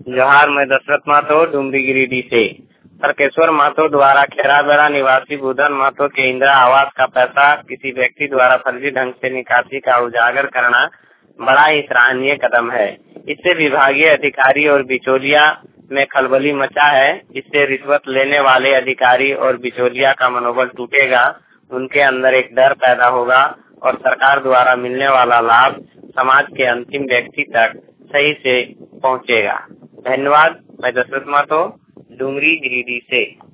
जोहार, मैं दशरथ महतो डुमरी गिरिडीह से। तर्केश्वर महतो द्वारा खेराबेड़ा निवासी बुधन महतो के इंदिरा आवास का पैसा किसी व्यक्ति द्वारा फर्जी ढंग से निकासी का उजागर करना बड़ा ही सराहनीय कदम है। इससे विभागीय अधिकारी और बिचौलिया में खलबली मचा है। इससे रिश्वत लेने वाले अधिकारी और बिचौलिया का मनोबल टूटेगा, उनके अंदर एक डर पैदा होगा और सरकार द्वारा मिलने वाला लाभ समाज के अंतिम व्यक्ति तक सही से पहुंचेगा। धन्यवाद। मैं दशरथ महतो डुमरी गिरिडीह से।